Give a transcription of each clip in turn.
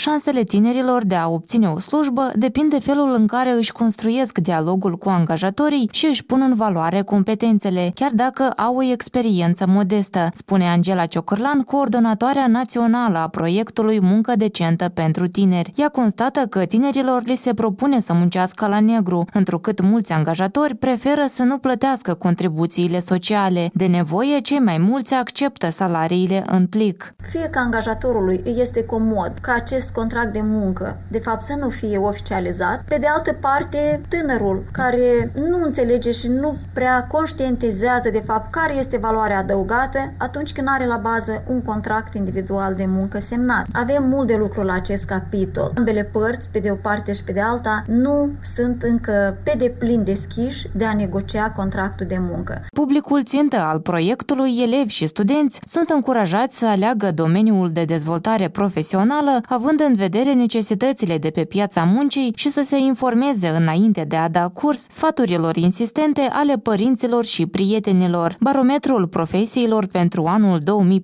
Șansele tinerilor de a obține o slujbă depind de felul în care își construiesc dialogul cu angajatorii și își pun în valoare competențele, chiar dacă au o experiență modestă, spune Angela Ciocârlan, coordonatoarea națională a proiectului Muncă Decentă pentru Tineri. Ea constată că tinerilor li se propune să muncească la negru, întrucât mulți angajatori preferă să nu plătească contribuțiile sociale. De nevoie, cei mai mulți acceptă salariile în plic. Fie că angajatorului îi este comod ca acest contract de muncă, de fapt, să nu fie oficializat. Pe de altă parte, tânărul care nu înțelege și nu prea conștientizează de fapt care este valoarea adăugată atunci când are la bază un contract individual de muncă semnat. Avem mult de lucru la acest capitol. Ambele părți, pe de o parte și pe de alta, nu sunt încă pe deplin deschiși de a negocia contractul de muncă. Publicul țintă al proiectului, elevi și studenți, sunt încurajați să aleagă domeniul de dezvoltare profesională, având în vedere necesitățile de pe piața muncii și să se informeze înainte de a da curs sfaturilor insistente ale părinților și prietenilor. Barometrul profesiilor pentru anul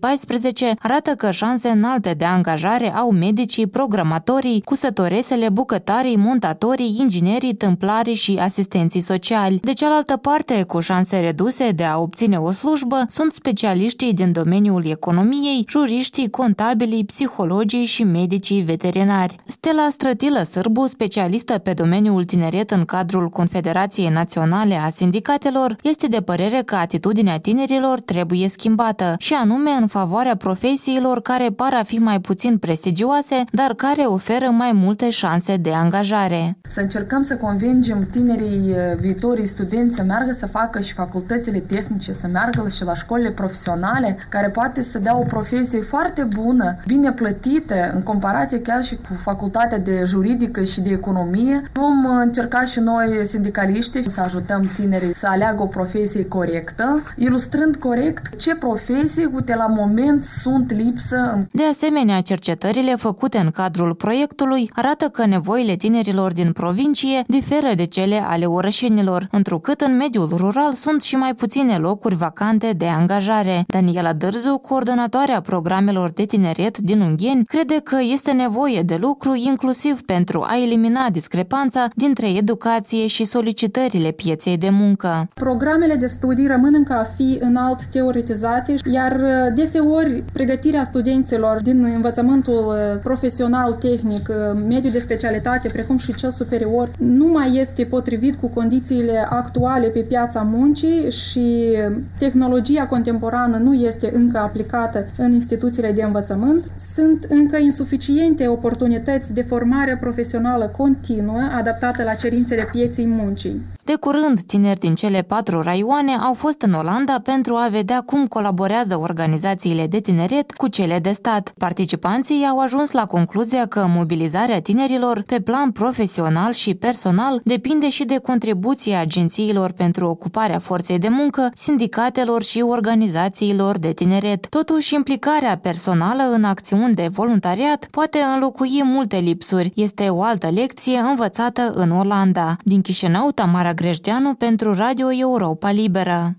2014 arată că șanse înalte de angajare au medicii, programatorii, cusătoresele, bucătarii, montatorii, inginerii, tâmplarii și asistenții sociali. De cealaltă parte, cu șanse reduse de a obține o slujbă, sunt specialiștii din domeniul economiei, juriștii, contabilii, psihologii și medicii veterinari. Stella Strătilă Sârbu, specialistă pe domeniul tineret în cadrul Confederației Naționale a Sindicatelor, este de părere că atitudinea tinerilor trebuie schimbată, și anume în favoarea profesiilor care par a fi mai puțin prestigioase, dar care oferă mai multe șanse de angajare. Să încercăm să convingem tinerii viitorii studenți să meargă să facă și facultățile tehnice, să meargă și la școlile profesionale, care poate să dea o profesie foarte bună, bine plătită, în comparație chiar și cu facultatea de juridică și de economie. Vom încerca și noi, sindicaliștii, să ajutăm tinerii să aleagă o profesie corectă, ilustrând corect ce profesii, uite, la moment sunt lipsă. De asemenea, cercetările făcute în cadrul proiectului arată că nevoile tinerilor din provincie diferă de cele ale orășenilor, întrucât în mediul rural sunt și mai puține locuri vacante de angajare. Daniela Dârzu, coordonatoarea programelor de tineret din Ungheni, crede că este nevoie de lucru inclusiv pentru a elimina discrepanța dintre educație și solicitările pieței de muncă. Programele de studii rămân încă a fi înalt teoretizate, iar deseori pregătirea studenților din învățământul profesional, tehnic, mediul de specialitate, precum și cel superior, nu mai este potrivit cu condițiile actuale pe piața muncii și tehnologia contemporană nu este încă aplicată în instituțiile de învățământ. Sunt încă insuficiente oportunități de formare profesională continuă adaptată la cerințele pieței muncii. De curând, tineri din cele 4 raioane au fost în Olanda pentru a vedea cum colaborează organizațiile de tineret cu cele de stat. Participanții au ajuns la concluzia că mobilizarea tinerilor pe plan profesional și personal depinde și de contribuția agențiilor pentru ocuparea forței de muncă, sindicatelor și organizațiilor de tineret. Totuși, implicarea personală în acțiuni de voluntariat poate înlocui multe lipsuri. Este o altă lecție învățată în Olanda. Din Chișinău, Tamara Grejdeanu pentru Radio Europa Liberă.